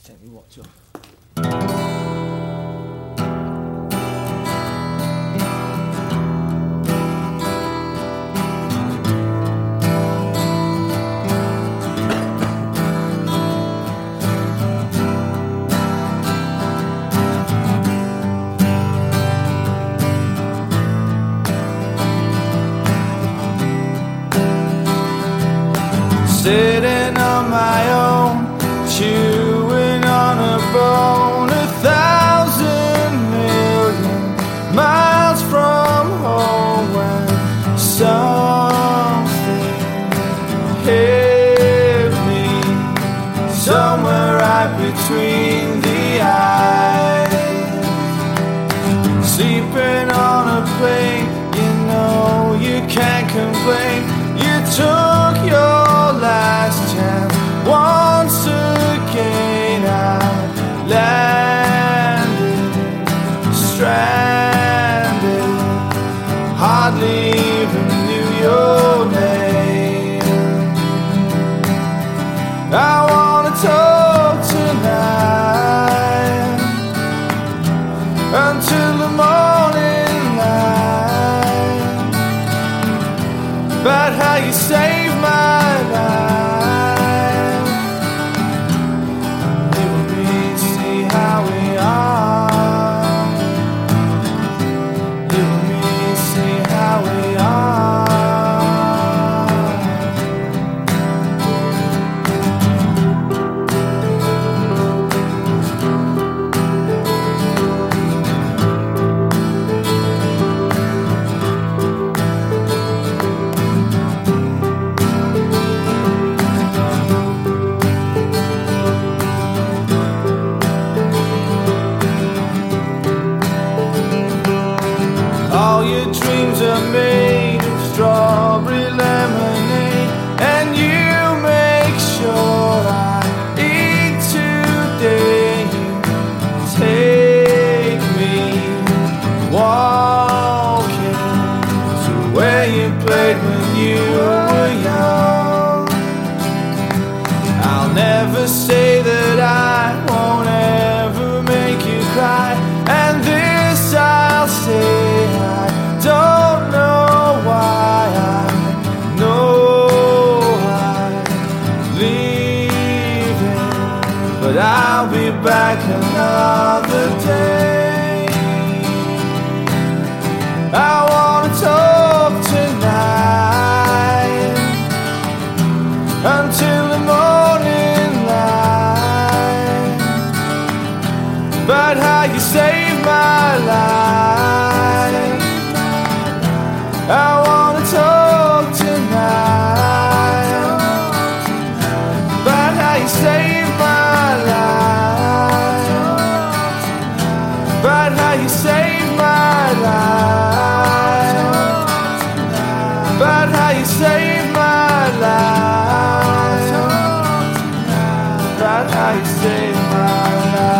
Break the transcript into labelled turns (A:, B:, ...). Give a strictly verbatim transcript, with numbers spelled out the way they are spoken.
A: Take me watch off.
B: Sitting on my own, chewing on a bone, a thousand million miles from home, when something hit me somewhere right between the eyes. Sleeping on a plane, you know you can't complain. You took your last chance once again. I landed, stranded, hardly even knew your name. I wanna talk tonight until the morning light, about how you saved my life. Live with me, see how we are. Live with me, see how we all your dreams are made of strawberry lemonade, and you make sure I eat today. You take me walking to where you played when you were young. I'll never say that I won't ever make you cry, and this I'll say, I don't know why. I know I'm leaving, but I'll be back another day. I wanna talk tonight until the morning light, about how you saved my life. I wanna talk tonight about how you saved my life, about how you saved my life, about how you saved my life, about how you saved my life.